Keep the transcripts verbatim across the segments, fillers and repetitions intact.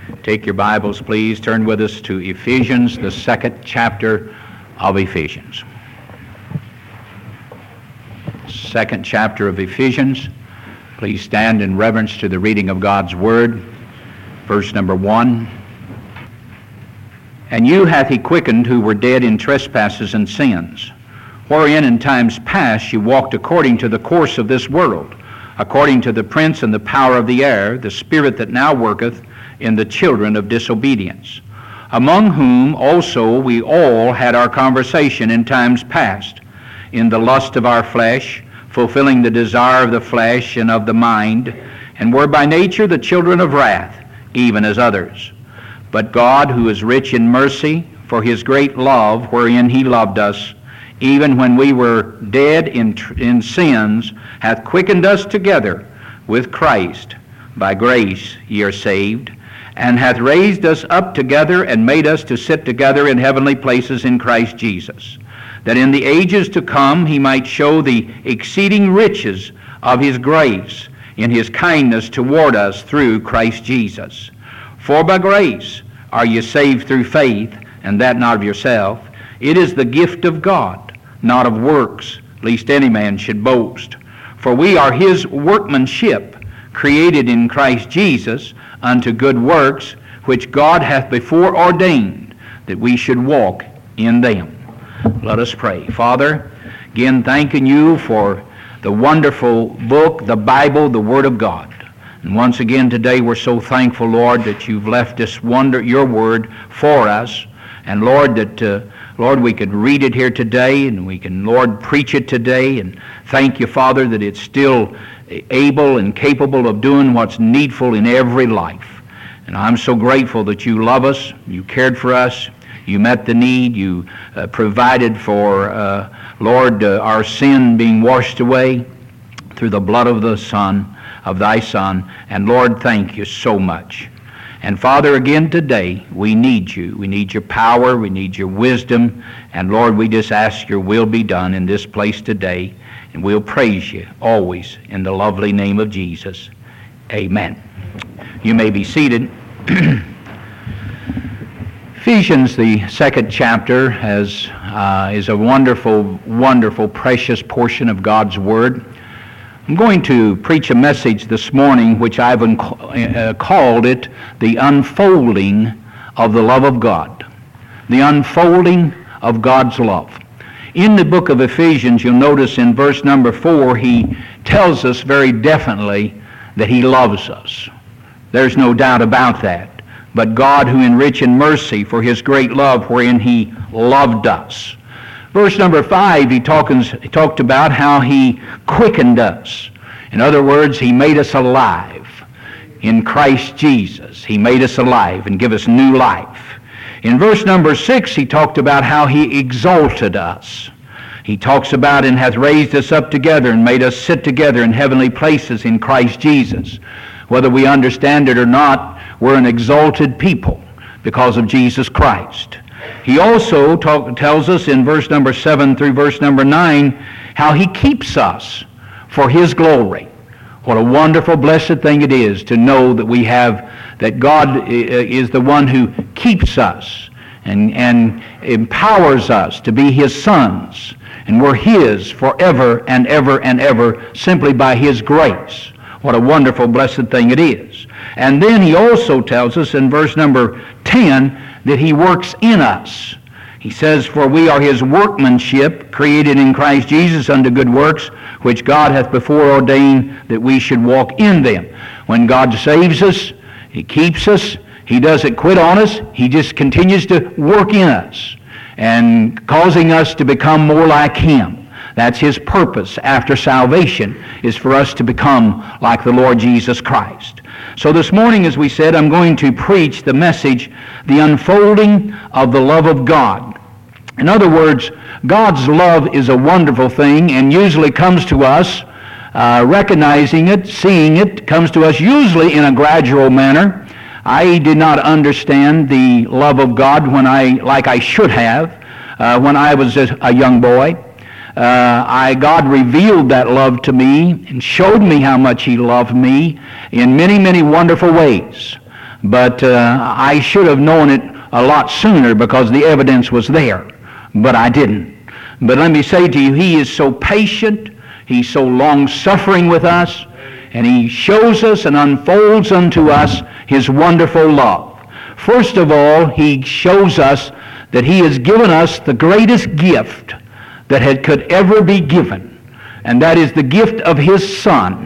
Take your Bibles, please. Turn with us to Ephesians, the second chapter of Ephesians. Second chapter of Ephesians. Please stand in reverence to the reading of God's Word. Verse number one. And you hath he quickened who were dead in trespasses and sins, wherein in times past you walked according to the course of this world, according to the prince and the power of the air, the spirit that now worketh in the children of disobedience, among whom also we all had our conversation in times past, in the lust of our flesh, fulfilling the desire of the flesh and of the mind, and were by nature the children of wrath, even as others. But God, who is rich in mercy, for his great love wherein he loved us, even when we were dead in, in sins, hath quickened us together with Christ. By grace ye are saved, and hath raised us up together and made us to sit together in heavenly places in Christ Jesus, that in the ages to come he might show the exceeding riches of his grace in his kindness toward us through Christ Jesus. For by grace are ye saved through faith, and that not of yourself. It is the gift of God, not of works, lest any man should boast. For we are his workmanship, created in Christ Jesus unto good works, which God hath before ordained that we should walk in them. Let us pray. Father, again thanking you for the wonderful book, the Bible, the Word of God. And once again today we're so thankful, Lord, that you've left this wonder, your Word for us. And Lord, that uh, Lord, we could read it here today, and we can, Lord, preach it today. And thank you, Father, that it's still able and capable of doing what's needful in every life. And I'm so grateful that you love us, you cared for us, you met the need, you uh, provided for, uh, Lord, uh, our sin being washed away through the blood of the Son, of thy Son. And Lord, thank you so much. And Father, again today, we need you. We need your power, we need your wisdom. And Lord, we just ask your will be done in this place today. And we'll praise you always in the lovely name of Jesus. Amen. You may be seated. Ephesians, the second chapter, has, uh, is a wonderful, wonderful, precious portion of God's Word. I'm going to preach a message this morning which I've unco- uh, called it the unfolding of the love of God. The unfolding of God's love. In the book of Ephesians, you'll notice in verse number four, he tells us very definitely that he loves us. There's no doubt about that. But God, who in rich in mercy for his great love wherein he loved us. Verse number five, he, talkins, he talked about how he quickened us. In other words, he made us alive in Christ Jesus. He made us alive and give us new life. In verse number six, he talked about how he exalted us. He talks about and hath raised us up together and made us sit together in heavenly places in Christ Jesus. Whether we understand it or not, we're an exalted people because of Jesus Christ. He also talk, tells us in verse number seven through verse number nine how he keeps us for his glory. What a wonderful, blessed thing it is to know that we have, that God is the one who keeps us and, and empowers us to be his sons. And we're his forever and ever and ever simply by his grace. What a wonderful, blessed thing it is. And then he also tells us in verse number ten that he works in us. He says, for we are his workmanship, created in Christ Jesus unto good works, which God hath before ordained that we should walk in them. When God saves us, he keeps us, he doesn't quit on us, he just continues to work in us and causing us to become more like him. That's his purpose after salvation, is for us to become like the Lord Jesus Christ. So this morning, as we said, I'm going to preach the message, the unfolding of the love of God. In other words, God's love is a wonderful thing and usually comes to us, uh, recognizing it, seeing it, comes to us usually in a gradual manner. I did not understand the love of God when I, like I should have, uh, when I was a, a young boy. Uh, I, God revealed that love to me and showed me how much he loved me in many, many wonderful ways. but uh, I should have known it a lot sooner because the evidence was there, but I didn't. But let me say to you, He is so patient, He's so long-suffering with us, and He shows us and unfolds unto us His wonderful love. First of all, He shows us that He has given us the greatest gift that had, could ever be given, and that is the gift of His Son.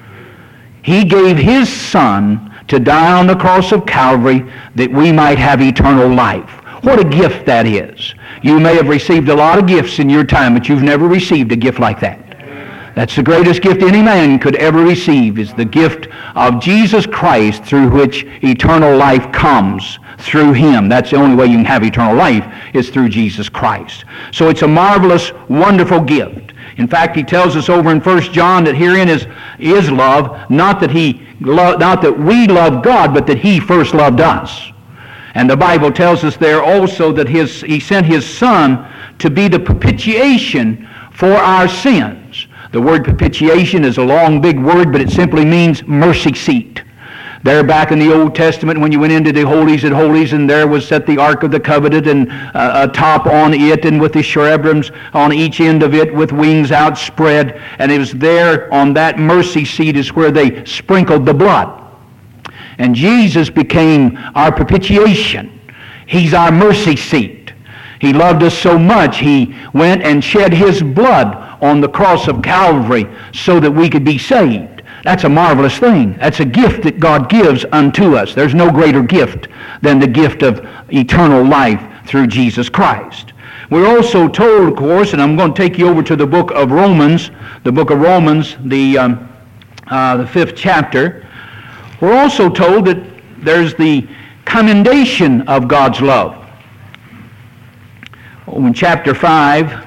He gave His Son to die on the cross of Calvary that we might have eternal life. What a gift that is. You may have received a lot of gifts in your time, but you've never received a gift like that. That's the greatest gift any man could ever receive, is the gift of Jesus Christ, through which eternal life comes through Him. That's the only way you can have eternal life, is through Jesus Christ. So it's a marvelous, wonderful gift. In fact, He tells us over in First John that herein is, is love, not that he lo- not that we love God, but that He first loved us. And the Bible tells us there also that his, He sent His Son to be the propitiation for our sins. The word propitiation is a long, big word, but it simply means mercy seat. There back in the Old Testament, when you went into the holies of holies, and there was set the Ark of the Covenant, and uh, a top on it, and with the cherubims on each end of it, with wings outspread, and it was there on that mercy seat is where they sprinkled the blood. And Jesus became our propitiation. He's our mercy seat. He loved us so much, He went and shed His blood on the cross of Calvary so that we could be saved. That's a marvelous thing. That's a gift that God gives unto us. There's no greater gift than the gift of eternal life through Jesus Christ. We're also told, of course, and I'm going to take you over to the book of Romans, the book of Romans, the, um, uh, the fifth chapter. We're also told that there's the commendation of God's love. In chapter five,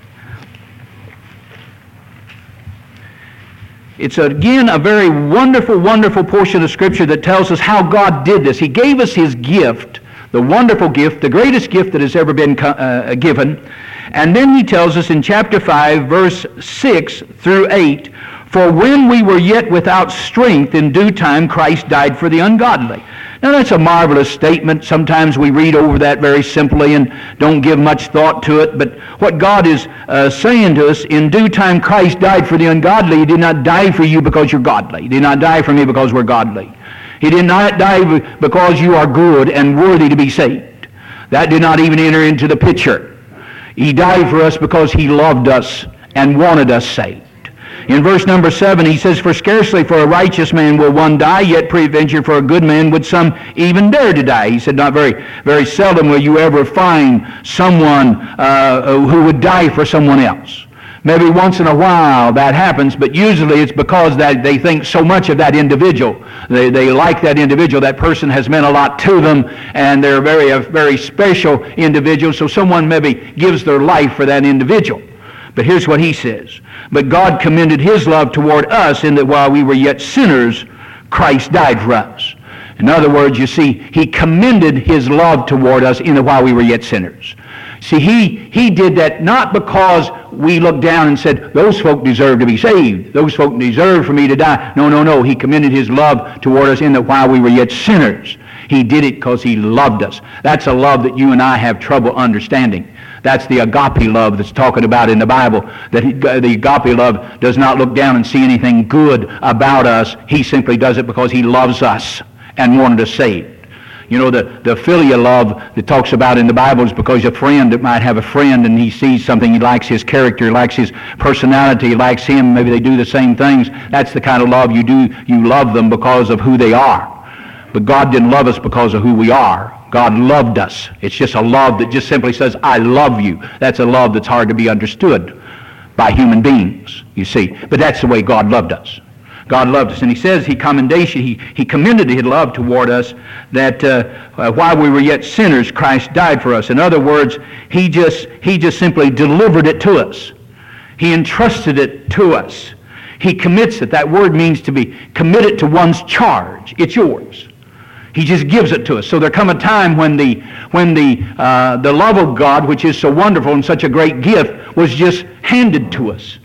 it's again a very wonderful, wonderful portion of Scripture that tells us how God did this. He gave us His gift, the wonderful gift, the greatest gift that has ever been uh, given. And then He tells us in chapter five, verse six through eight, "For when we were yet without strength, in due time Christ died for the ungodly." Now that's a marvelous statement. Sometimes we read over that very simply and don't give much thought to it. But what God is uh, saying to us, in due time Christ died for the ungodly. He did not die for you because you're godly. He did not die for me because we're godly. He did not die because you are good and worthy to be saved. That did not even enter into the picture. He died for us because He loved us and wanted us saved. In verse number seven, he says, "For scarcely for a righteous man will one die, yet peradventure for a good man would some even dare to die." He said, not very very seldom will you ever find someone uh, who would die for someone else. Maybe once in a while that happens, but usually it's because that they think so much of that individual. They, they like that individual. That person has meant a lot to them, and they're very, a very special individual, so someone maybe gives their life for that individual. But here's what he says. "But God commended His love toward us in that while we were yet sinners, Christ died for us." In other words, you see, He commended His love toward us in that while we were yet sinners. See, he, he did that not because we looked down and said, those folk deserve to be saved. Those folk deserve for me to die. No, no, no. He commended His love toward us in that while we were yet sinners. He did it because He loved us. That's a love that you and I have trouble understanding. That's the agape love that's talking about in the Bible. That he, the agape love does not look down and see anything good about us. He simply does it because He loves us and wanted us saved. You know, the, the filial love that talks about in the Bible is because a friend that might have a friend and he sees something, he likes his character, he likes his personality, he likes him, maybe they do the same things. That's the kind of love you do. You love them because of who they are. But God didn't love us because of who we are. God loved us. It's just a love that just simply says, I love you. That's a love that's hard to be understood by human beings, you see. But that's the way God loved us. God loved us. And He says He commendation, He, he commended His love toward us that uh, uh, while we were yet sinners, Christ died for us. In other words, He just, he just simply delivered it to us. He entrusted it to us. He commits it. That word means to be committed to one's charge. It's yours. He just gives it to us. So there come a time when the when the uh, the love of God, which is so wonderful and such a great gift, was just handed to us.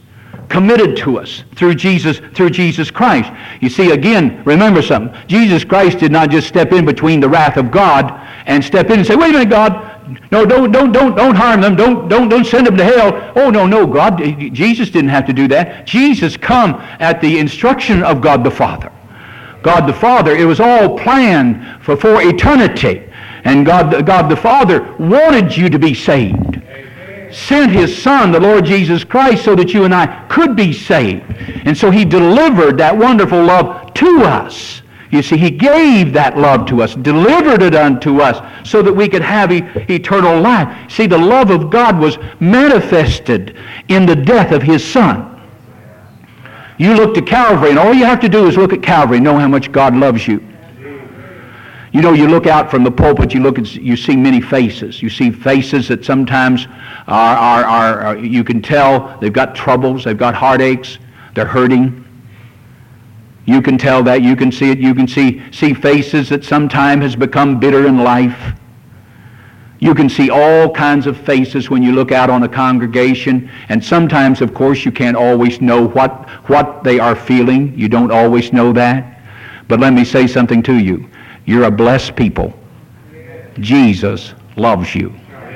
committed to us through Jesus, through Jesus Christ. You see, again, remember something. Jesus Christ did not just step in between the wrath of God and step in and say, wait a minute, God, no, don't, don't, don't, don't harm them. Don't, don't, don't send them to hell. Oh, no, no, God, Jesus didn't have to do that. Jesus come at the instruction of God the Father. God the Father, it was all planned for, for eternity. And God, God the Father wanted you to be saved. Sent His Son, the Lord Jesus Christ, so that you and I could be saved. And so He delivered that wonderful love to us. You see, He gave that love to us, delivered it unto us, so that we could have e- eternal life. See, the love of God was manifested in the death of His Son. You look to Calvary, and all you have to do is look at Calvary and know how much God loves you. You know, you look out from the pulpit, you look at, you see many faces. You see faces that sometimes are, are, are, are, you can tell they've got troubles, they've got heartaches, they're hurting. You can tell that, you can see it, you can see, see faces that sometimes has become bitter in life. You can see all kinds of faces when you look out on a congregation, and sometimes, of course, you can't always know what, what they are feeling. You don't always know that. But let me say something to you. You're a blessed people. Jesus loves you.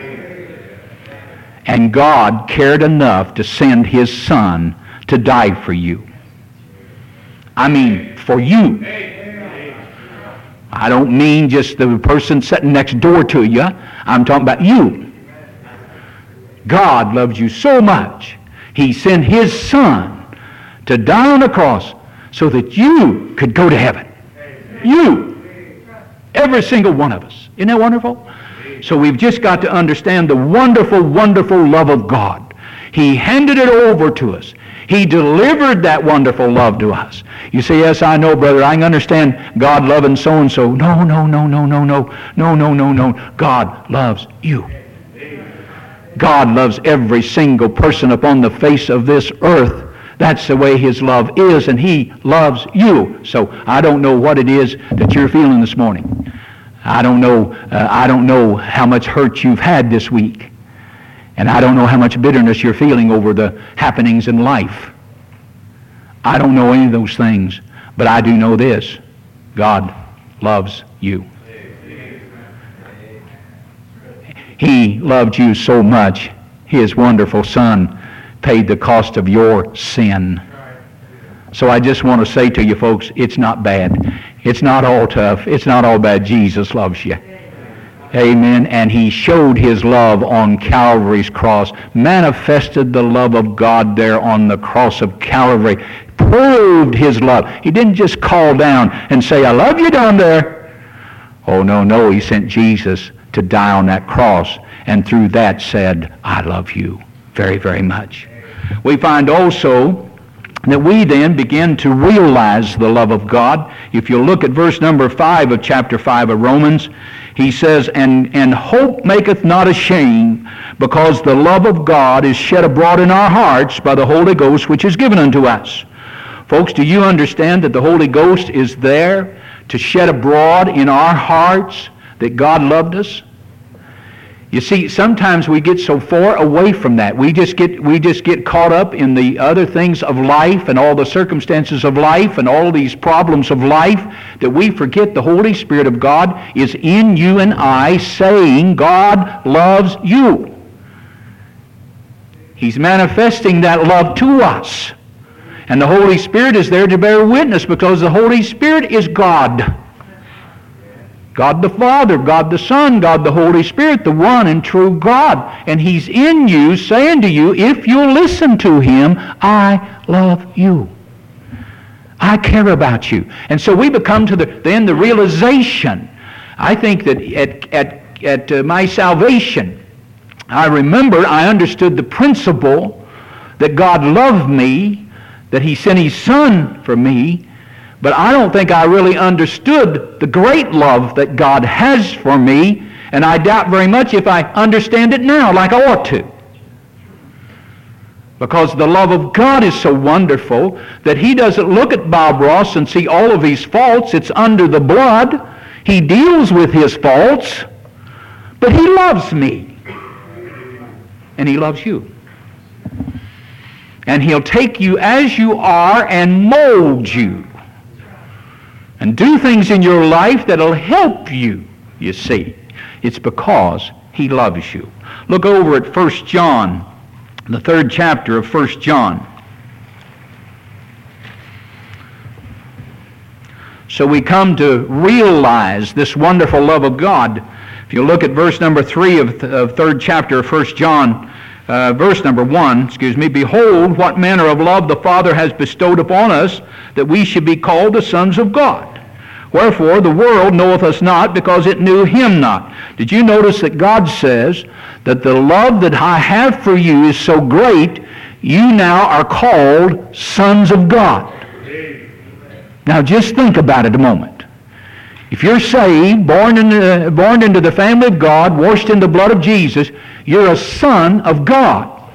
And God cared enough to send His Son to die for you. I mean, for you. I don't mean just the person sitting next door to you. I'm talking about you. God loves you so much, He sent His Son to die on the cross so that you could go to heaven. You. Every single one of us. Isn't that wonderful? So we've just got to understand the wonderful, wonderful love of God. He handed it over to us. He delivered that wonderful love to us. You say, yes, I know, brother. I can understand God loving so-and-so. No, no, no, no, no, no. No, no, no, no. God loves you. God loves every single person upon the face of this earth. That's the way His love is, and He loves you. So I don't know what it is that you're feeling this morning. I don't know. Uh, I don't know how much hurt you've had this week, and I don't know how much bitterness you're feeling over the happenings in life. I don't know any of those things, but I do know this: God loves you. He loved you so much. His wonderful Son paid the cost of your sin. So I just want to say to you folks, it's not bad. It's not all tough. It's not all bad. Jesus loves you. Amen. And He showed His love on Calvary's cross, manifested the love of God there on the cross of Calvary, proved His love. He didn't just call down and say, I love you down there. Oh, no, no. He sent Jesus to die on that cross, and through that said, I love you very, very much. We find also that we then begin to realize the love of God. If you look at verse number five of chapter five of Romans, he says, and, and hope maketh not ashamed, because the love of God is shed abroad in our hearts by the Holy Ghost, which is given unto us. Folks, do you understand that the Holy Ghost is there to shed abroad in our hearts that God loved us? You see, sometimes we get so far away from that. We just get we just get caught up in the other things of life and all the circumstances of life and all these problems of life that we forget the Holy Spirit of God is in you and I, saying God loves you. He's manifesting that love to us. And the Holy Spirit is there to bear witness, because the Holy Spirit is God. God the Father, God the Son, God the Holy Spirit, the one and true God. And He's in you, saying to you, if you'll listen to Him, I love you. I care about you. And so we become to the then the realization. I think that at, at, at uh, my salvation, I remember I understood the principle that God loved me, that He sent His Son for me. But I don't think I really understood the great love that God has for me, and I doubt very much if I understand it now like I ought to. Because the love of God is so wonderful that He doesn't look at Bob Ross and see all of his faults. It's under the blood. He deals with his faults, but He loves me. And He loves you. And He'll take you as you are and mold you. And do things in your life that'll help you, you see. It's because He loves you. Look over at First John, the third chapter of First John. So we come to realize this wonderful love of God. If you look at verse number three of the of third chapter of First John, uh, verse number one, excuse me, behold, what manner of love the Father has bestowed upon us, that we should be called the sons of God. Wherefore the world knoweth us not, because it knew Him not. Did you notice that God says that the love that I have for you is so great, you now are called sons of God? Now just think about it a moment. If you're saved, born, in the, born into the family of God, washed in the blood of Jesus, you're a son of God.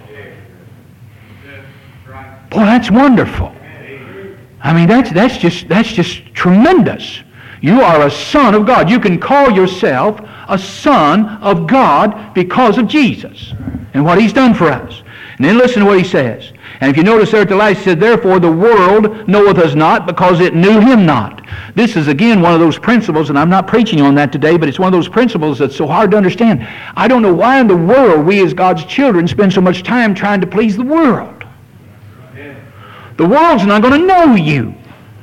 Boy, that's wonderful. I mean, that's, that's, just, that's just tremendous. You are a son of God. You can call yourself a son of God because of Jesus and what He's done for us. And then listen to what He says. And if you notice there at the last, He said, therefore the world knoweth us not, because it knew Him not. This is again one of those principles, and I'm not preaching on that today, but it's one of those principles that's so hard to understand. I don't know why in the world we as God's children spend so much time trying to please the world. The world's not going to know you.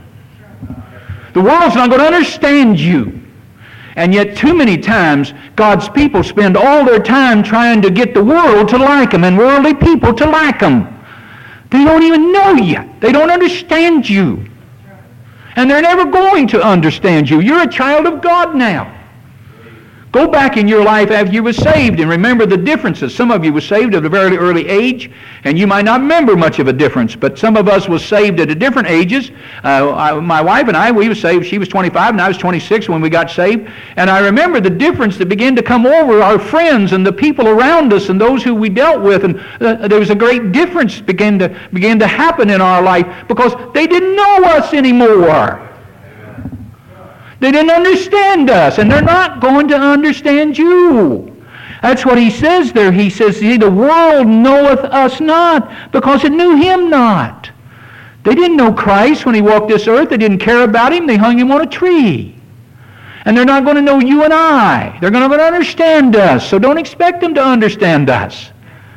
The world's not going to understand you. And yet too many times God's people spend all their time trying to get the world to like them and worldly people to like them. They don't even know you. They don't understand you. And they're never going to understand you. You're a child of God now. Go back in your life after you were saved and remember the differences. Some of you were saved at a very early age, and you might not remember much of a difference, but some of us was saved at a different ages. Uh, I, my wife and I, we were saved. She was twenty-five, and I was twenty-six when we got saved. And I remember the difference that began to come over our friends and the people around us and those who we dealt with. And uh, there was a great difference began to, began to happen in our life because they didn't know us anymore. They didn't understand us, and they're not going to understand you. That's what he says there. He says, see, the world knoweth us not, because it knew Him not. They didn't know Christ when He walked this earth. They didn't care about Him. They hung Him on a tree. And they're not going to know you and I. They're going to understand us, so don't expect them to understand us.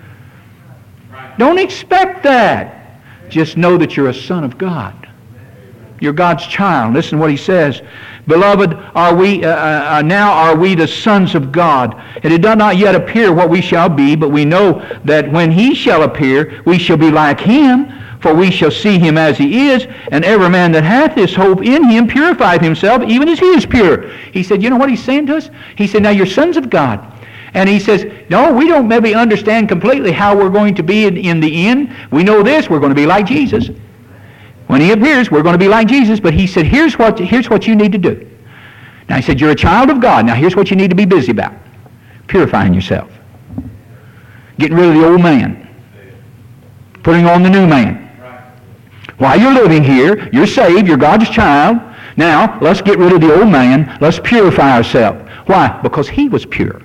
Don't expect that. Just know that you're a son of God. You're God's child. Listen to what he says. Beloved, are we uh, uh, now are we the sons of God? And it does not yet appear what we shall be, but we know that when He shall appear, we shall be like Him, for we shall see Him as He is. And every man that hath this hope in Him purifieth himself, even as He is pure. He said, you know what he's saying to us? He said, now you're sons of God. And he says, no, we don't maybe understand completely how we're going to be in, in the end. We know this, we're going to be like Jesus. When He appears, we're going to be like Jesus. But he said, here's what, here's what you need to do. Now he said, you're a child of God. Now here's what you need to be busy about. Purifying yourself. Getting rid of the old man. Putting on the new man. While you're living here, you're saved, you're God's child. Now, let's get rid of the old man. Let's purify ourselves. Why? Because He was pure.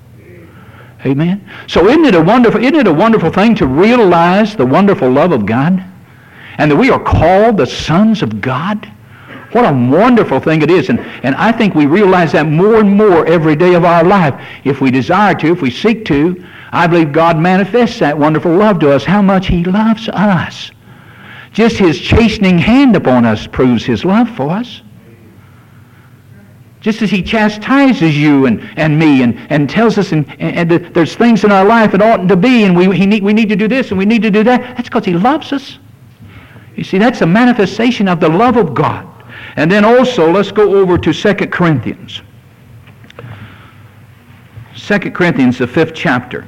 Amen. So isn't it a wonderful, isn't it a wonderful thing to realize the wonderful love of God? And that we are called the sons of God? What a wonderful thing it is. And, and I think we realize that more and more every day of our life. If we desire to, if we seek to, I believe God manifests that wonderful love to us, how much He loves us. Just His chastening hand upon us proves His love for us. Just as He chastises you and, and me and, and tells us and, and, and there's things in our life that oughtn't to be, and we, he need, we need to do this and we need to do that, that's because He loves us. You see, that's a manifestation of the love of God. And then also, let's go over to Second Corinthians. Second Corinthians, the fifth chapter.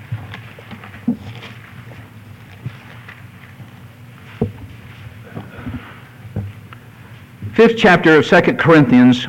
Fifth chapter of Second Corinthians.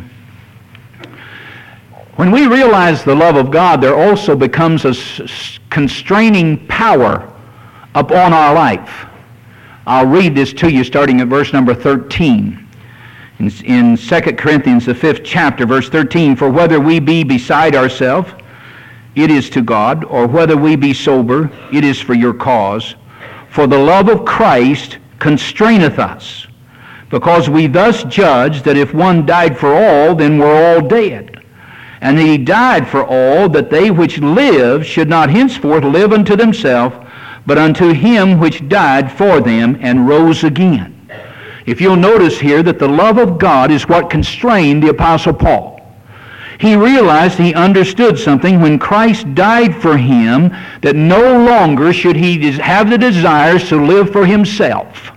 When we realize the love of God, there also becomes a constraining power upon our life. I'll read this to you starting at verse number thirteen. In, in Second Corinthians, the fifth chapter, verse thirteen, for whether we be beside ourselves, it is to God, or whether we be sober, it is for your cause. For the love of Christ constraineth us, because we thus judge that if one died for all, then we're all dead. And he died for all, that they which live should not henceforth live unto themselves, but unto him which died for them and rose again. If you'll notice here that the love of God is what constrained the Apostle Paul. He realized, he understood something when Christ died for him, that no longer should he have the desires to live for himself.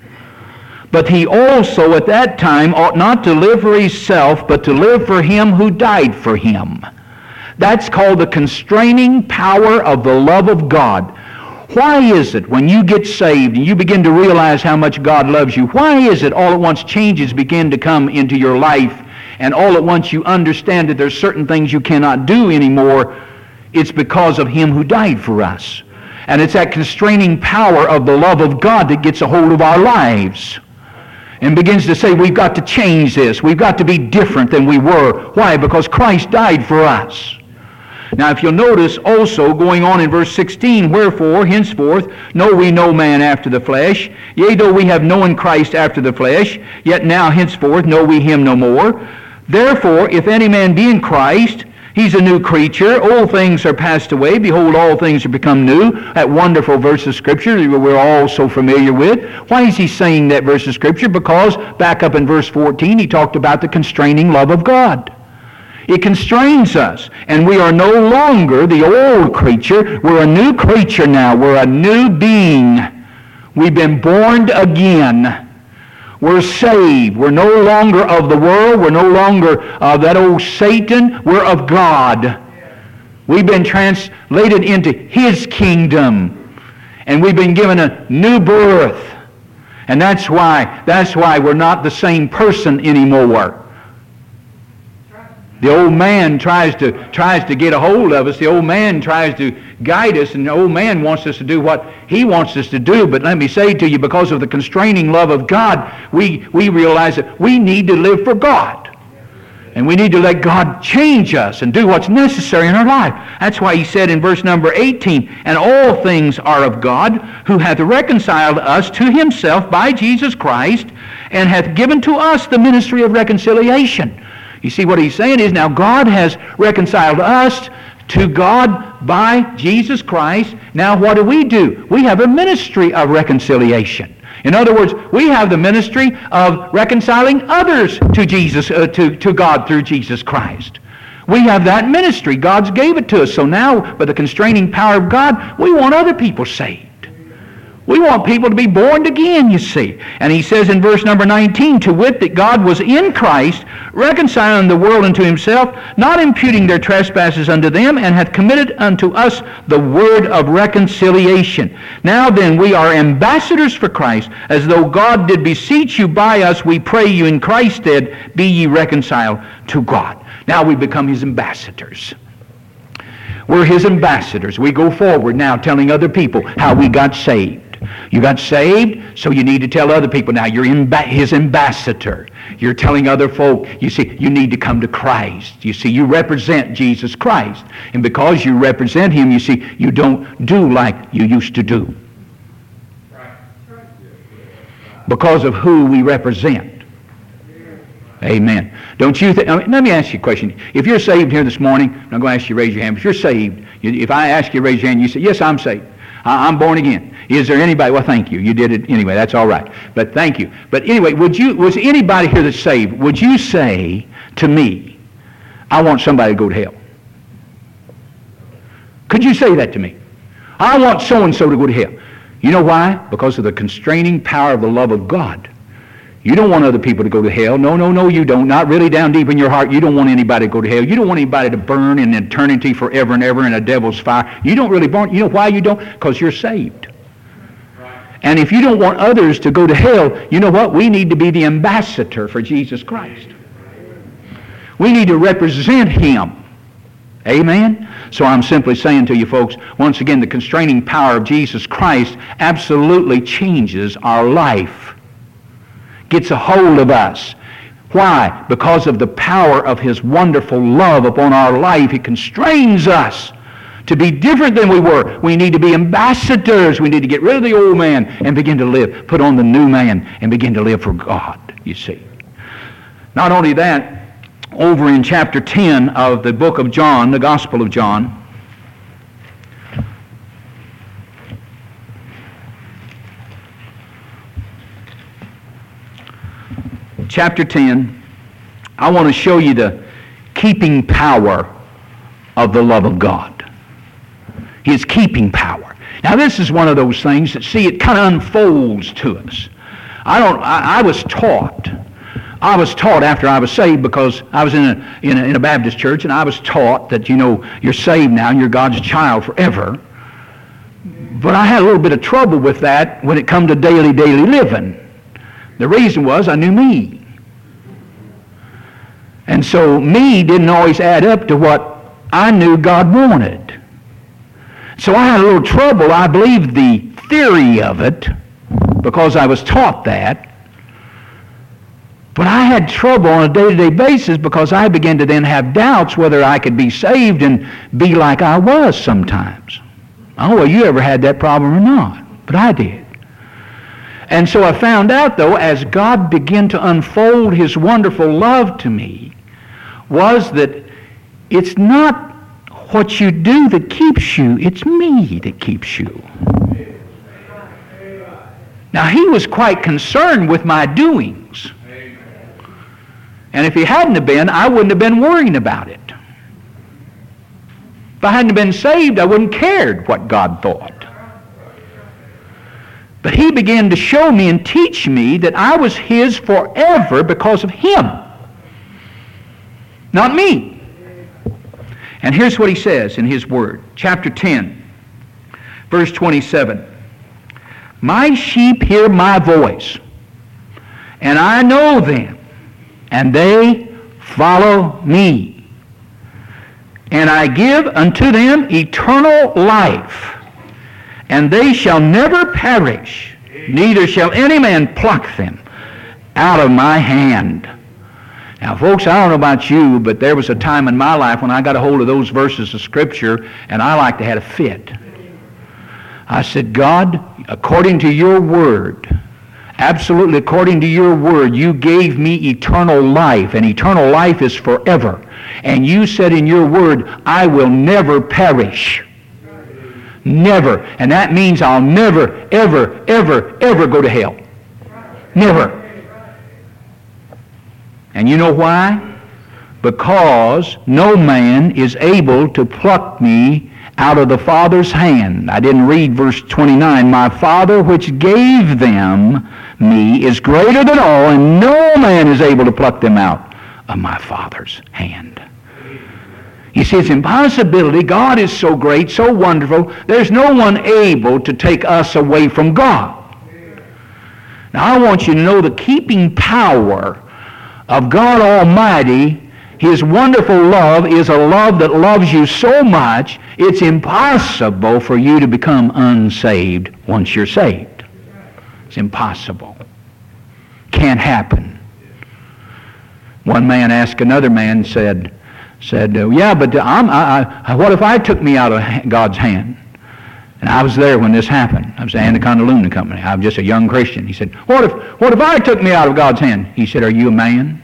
But he also at that time ought not to live for himself, but to live for him who died for him. That's called the constraining power of the love of God. Why is it when you get saved and you begin to realize how much God loves you, why is it all at once changes begin to come into your life, and all at once you understand that there's certain things you cannot do anymore? It's because of him who died for us. And it's that constraining power of the love of God that gets a hold of our lives and begins to say, we've got to change this. We've got to be different than we were. Why? Because Christ died for us. Now, if you'll notice also, going on in verse sixteen, wherefore, henceforth, know we no man after the flesh. Yea, though we have known Christ after the flesh, yet now henceforth know we him no more. Therefore, if any man be in Christ, he's a new creature. Old things are passed away. Behold, all things are become new. That wonderful verse of Scripture that we're all so familiar with. Why is he saying that verse of Scripture? Because back up in verse fourteen, he talked about the constraining love of God. It constrains us, and we are no longer the old creature. We're a new creature now. We're a new being. We've been born again. We're saved. We're no longer of the world. We're no longer of that old Satan. We're of God. We've been translated into his kingdom, and we've been given a new birth. And that's why, that's why we're not the same person anymore. The old man tries to tries to get a hold of us. The old man tries to guide us, and the old man wants us to do what he wants us to do. But let me say to you, because of the constraining love of God, we, we realize that we need to live for God. And we need to let God change us and do what's necessary in our life. That's why he said in verse number eighteen, and all things are of God, who hath reconciled us to himself by Jesus Christ, and hath given to us the ministry of reconciliation. You see, what he's saying is, now God has reconciled us to God by Jesus Christ. Now what do we do? We have a ministry of reconciliation. In other words, we have the ministry of reconciling others to Jesus, uh, to, to God through Jesus Christ. We have that ministry. God's gave it to us. So now, by the constraining power of God, we want other people saved. We want people to be born again, you see. And he says in verse number nineteen, to wit, that God was in Christ, reconciling the world unto himself, not imputing their trespasses unto them, and hath committed unto us the word of reconciliation. Now then, we are ambassadors for Christ, as though God did beseech you by us, we pray you in Christ's stead, be ye reconciled to God. Now we become his ambassadors. We're his ambassadors. We go forward now telling other people how we got saved. You got saved, so you need to tell other people. Now you're imba- his ambassador. You're telling other folk, you see, you need to come to Christ. You see, you represent Jesus Christ. And because you represent him, you see, you don't do like you used to do. Because of who we represent. Amen. Don't you think? Let me ask you a question. If you're saved here this morning, I'm going to ask you to raise your hand. If you're saved, if I ask you to raise your hand, you say, yes, I'm saved. I'm born again. Is there anybody? Well, thank you. You did it anyway. That's all right. But thank you. But anyway, would you? Was anybody here that's saved? Would you say to me, I want somebody to go to hell? Could you say that to me? I want so-and-so to go to hell. You know why? Because of the constraining power of the love of God. You don't want other people to go to hell. No, no, no, you don't. Not really down deep in your heart. You don't want anybody to go to hell. You don't want anybody to burn in eternity forever and ever in a devil's fire. You don't really want. You know why you don't? Because you're saved. And if you don't want others to go to hell, you know what? We need to be the ambassador for Jesus Christ. We need to represent him. Amen? So I'm simply saying to you folks, once again, the constraining power of Jesus Christ absolutely changes our life. Gets a hold of us. Why? Because of the power of his wonderful love upon our life. He constrains us To be different than we were, we need to be ambassadors. We need to get rid of the old man and begin to live. Put on the new man and begin to live for God, you see. Not only that, over in chapter ten of the book of John, the Gospel of John, chapter ten, I want to show you the keeping power of the love of God. His keeping power. Now this is one of those things that, see, it kind of unfolds to us. I don't, I, I was taught, I was taught after I was saved, because I was in a, in a, in a Baptist church, and I was taught that, you know, you're saved now and you're God's child forever. But I had a little bit of trouble with that when it come to daily, daily living. The reason was I knew me. And so me didn't always add up to what I knew God wanted. So I had a little trouble. I believed the theory of it because I was taught that. But I had trouble on a day-to-day basis because I began to then have doubts whether I could be saved and be like I was sometimes. I don't know whether you ever had that problem or not, but I did. And so I found out, though, as God began to unfold His wonderful love to me, was that it's not what you do that keeps you, it's me that keeps you. Now, He was quite concerned with my doings. And if He hadn't have been, I wouldn't have been worrying about it. If I hadn't been saved, I wouldn't have cared what God thought. But He began to show me and teach me that I was His forever because of Him, not me. And here's what He says in His Word, chapter ten, verse twenty-seven. My sheep hear my voice, and I know them, and they follow me. And I give unto them eternal life, and they shall never perish, neither shall any man pluck them out of my hand. Now, folks, I don't know about you, but there was a time in my life when I got a hold of those verses of Scripture, and I like to have a fit. I said, God, according to your word, absolutely according to your word, you gave me eternal life, and eternal life is forever. And you said in your word, I will never perish. Never. And that means I'll never, ever, ever, ever go to hell. Never. And you know why? Because no man is able to pluck me out of the Father's hand. I didn't read verse twenty-nine. My Father which gave them me is greater than all, and no man is able to pluck them out of my Father's hand. You see, it's impossibility. God is so great, so wonderful. There's no one able to take us away from God. Now, I want you to know the keeping power of God Almighty. His wonderful love is a love that loves you so much, it's impossible for you to become unsaved once you're saved. It's impossible. Can't happen. One man asked another man, said, said, yeah, but I'm, I, I, what if I took me out of God's hand? And I was there when this happened. I was at Anaconda Lunar Company. I was just a young Christian. He said, what if, what if I took me out of God's hand? He said, are you a man?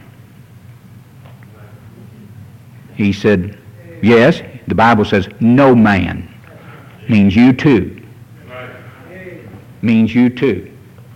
He said, yes. The Bible says, no man. Means you too. Means you too.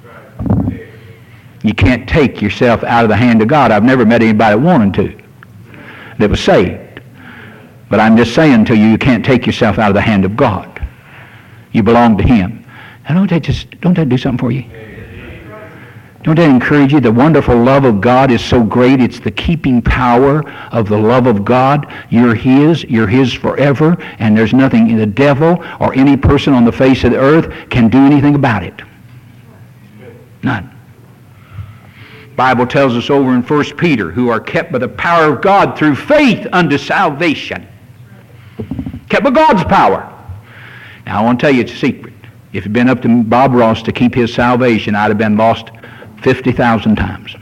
You can't take yourself out of the hand of God. I've never met anybody that wanted to, that was saved. But I'm just saying to you, you can't take yourself out of the hand of God. You belong to Him. Now, don't that just, don't that do something for you? Don't that encourage you? The wonderful love of God is so great. It's the keeping power of the love of God. You're His. You're His forever. And there's nothing the devil or any person on the face of the earth can do anything about it. None. The Bible tells us over in First Peter, who are kept by the power of God through faith unto salvation. Kept by God's power. Now, I want to tell you it's a secret. If it had been up to Bob Ross to keep his salvation, I'd have been lost fifty thousand times.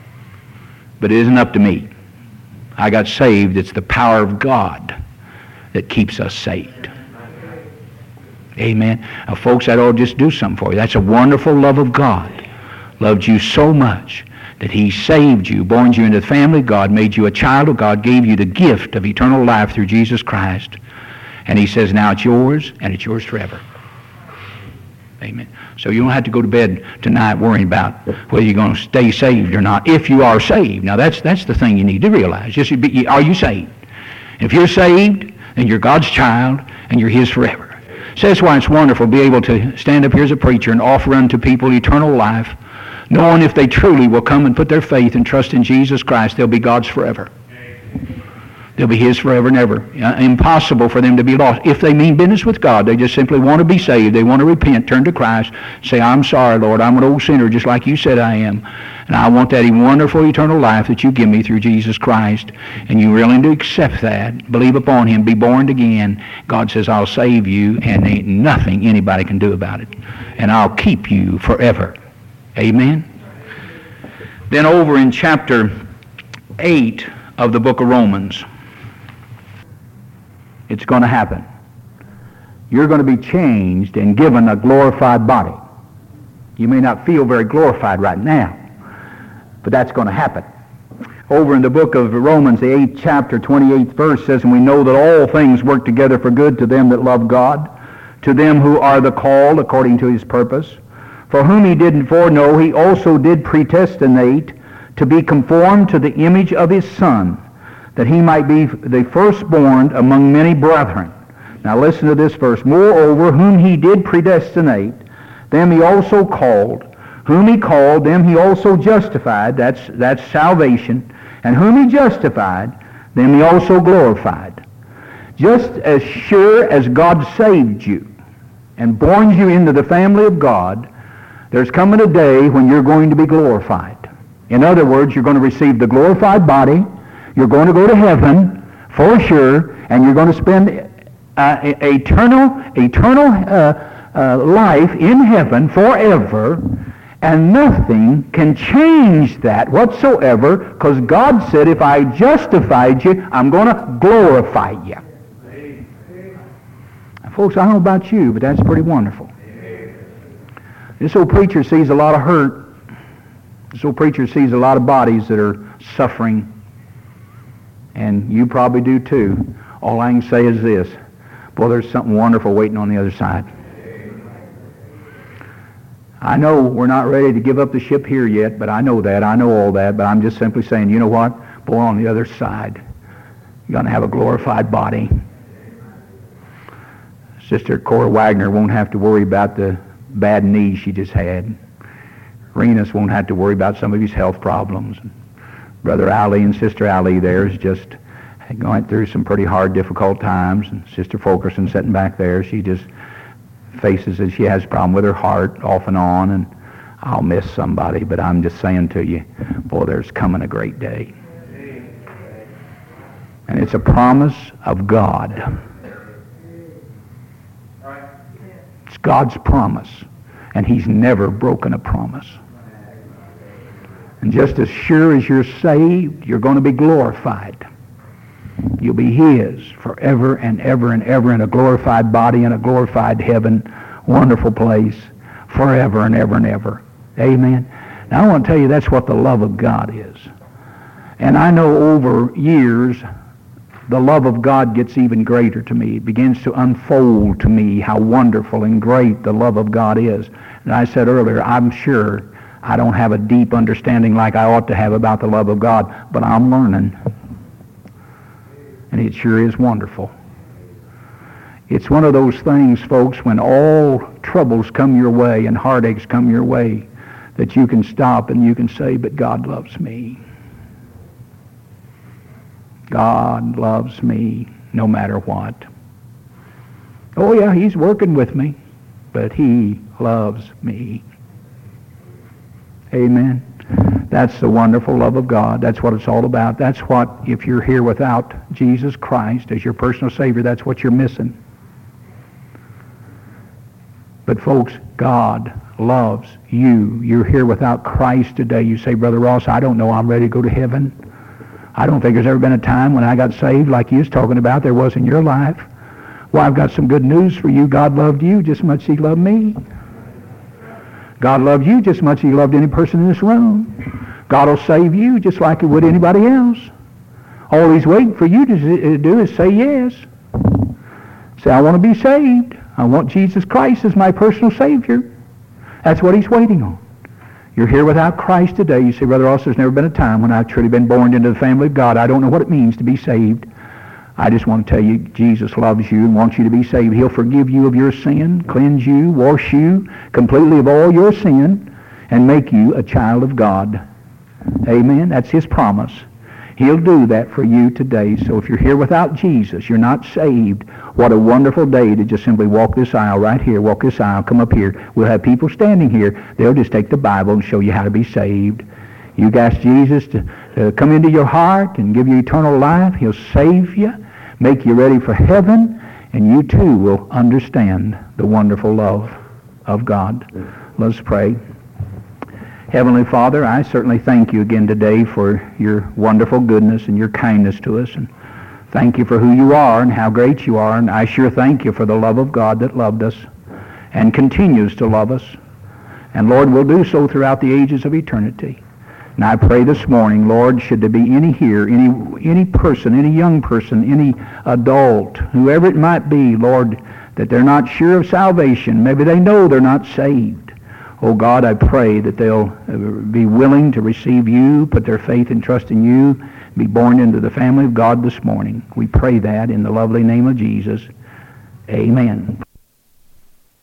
But it isn't up to me. I got saved. It's the power of God that keeps us saved. Amen. Now, folks, that ought to just do something for you. That's a wonderful love of God. Loved you so much that He saved you, born you into the family of God, made you a child of God, gave you the gift of eternal life through Jesus Christ. And He says, now it's yours, and it's yours forever. Amen. So you don't have to go to bed tonight worrying about whether you're going to stay saved or not, if you are saved. Now, that's that's the thing you need to realize. Just, are you saved? If you're saved, then you're God's child, and you're His forever. So that's why it's wonderful to be able to stand up here as a preacher and offer unto people eternal life, knowing if they truly will come and put their faith and trust in Jesus Christ, they'll be God's forever. They'll be His forever and ever. Impossible for them to be lost. If they mean business with God, they just simply want to be saved. They want to repent, turn to Christ, say, I'm sorry, Lord, I'm an old sinner just like you said I am. And I want that wonderful eternal life that you give me through Jesus Christ. And you're willing to accept that, believe upon Him, be born again. God says, I'll save you, and ain't nothing anybody can do about it. And I'll keep you forever. Amen? Then over in chapter eight of the book of Romans, it's going to happen. You're going to be changed and given a glorified body. You may not feel very glorified right now, but that's going to happen. Over in the book of Romans, the eighth chapter, twenty-eighth verse says, and we know that all things work together for good to them that love God, to them who are the called according to His purpose. For whom He did foreknow, He also did predestinate to be conformed to the image of His Son, that He might be the firstborn among many brethren. Now listen to this verse. Moreover, whom He did predestinate, them He also called. Whom He called, them He also justified. That's, that's salvation. And whom He justified, them He also glorified. Just as sure as God saved you and born you into the family of God, there's coming a day when you're going to be glorified. In other words, you're going to receive the glorified body. You're going to go to heaven for sure, and you're going to spend uh, eternal, eternal uh, uh, life in heaven forever, and nothing can change that whatsoever, because God said, if I justified you, I'm going to glorify you. Now, folks, I don't know about you, but that's pretty wonderful. This old preacher sees a lot of hurt. This old preacher sees a lot of bodies that are suffering. And you probably do too. All I can say is this. Boy, there's something wonderful waiting on the other side. I know we're not ready to give up the ship here yet, but I know that. I know all that. But I'm just simply saying, you know what? Boy, on the other side, you're going to have a glorified body. Sister Cora Wagner won't have to worry about the bad knee she just had. Renus won't have to worry about some of his health problems. Brother Ali and Sister Ali there is just going through some pretty hard, difficult times. And Sister Fulkerson sitting back there, she just faces it. She has a problem with her heart off and on, and I'll miss somebody, but I'm just saying to you, boy, there's coming a great day. And it's a promise of God. It's God's promise, and He's never broken a promise. And just as sure as you're saved, you're going to be glorified. You'll be His forever and ever and ever in a glorified body, in a glorified heaven, wonderful place, forever and ever and ever. Amen. Now I want to tell you that's what the love of God is. And I know over years, the love of God gets even greater to me. It begins to unfold to me how wonderful and great the love of God is. And I said earlier, I'm sure I don't have a deep understanding like I ought to have about the love of God, but I'm learning. And it sure is wonderful. It's one of those things, folks, when all troubles come your way and heartaches come your way, that you can stop and you can say, but God loves me. God loves me no matter what. Oh yeah, He's working with me, but He loves me. Amen. That's the wonderful love of God. That's what it's all about. That's what, if you're here without Jesus Christ as your personal Savior, that's what you're missing. But folks, God loves you. You're here without Christ today. You say, Brother Ross, I don't know I'm ready to go to heaven. I don't think there's ever been a time when I got saved like you was talking about there was in your life. Well, I've got some good news for you. God loved you just as much as he loved me. God loved you just as much as he loved any person in this room. God will save you just like he would anybody else. All he's waiting for you to do is say yes. Say, I want to be saved. I want Jesus Christ as my personal Savior. That's what he's waiting on. You're here without Christ today. You say, Brother Ross, there's never been a time when I've truly been born into the family of God. I don't know what it means to be saved. I just want to tell you, Jesus loves you and wants you to be saved. He'll forgive you of your sin, cleanse you, wash you completely of all your sin, and make you a child of God. Amen. That's his promise. He'll do that for you today. So if you're here without Jesus, you're not saved, what a wonderful day to just simply walk this aisle right here. Walk this aisle. Come up here. We'll have people standing here. They'll just take the Bible and show you how to be saved. You ask Jesus to, to come into your heart and give you eternal life. He'll save you, make you ready for heaven, and you too will understand the wonderful love of God. Let's pray. Heavenly Father, I certainly thank you again today for your wonderful goodness and your kindness to us. And thank you for who you are and how great you are. And I sure thank you for the love of God that loved us and continues to love us. And Lord, will do so throughout the ages of eternity. And I pray this morning, Lord, should there be any here, any any person, any young person, any adult, whoever it might be, Lord, that they're not sure of salvation. Maybe they know they're not saved. Oh God, I pray that they'll be willing to receive you, put their faith and trust in you, be born into the family of God this morning. We pray that in the lovely name of Jesus. Amen.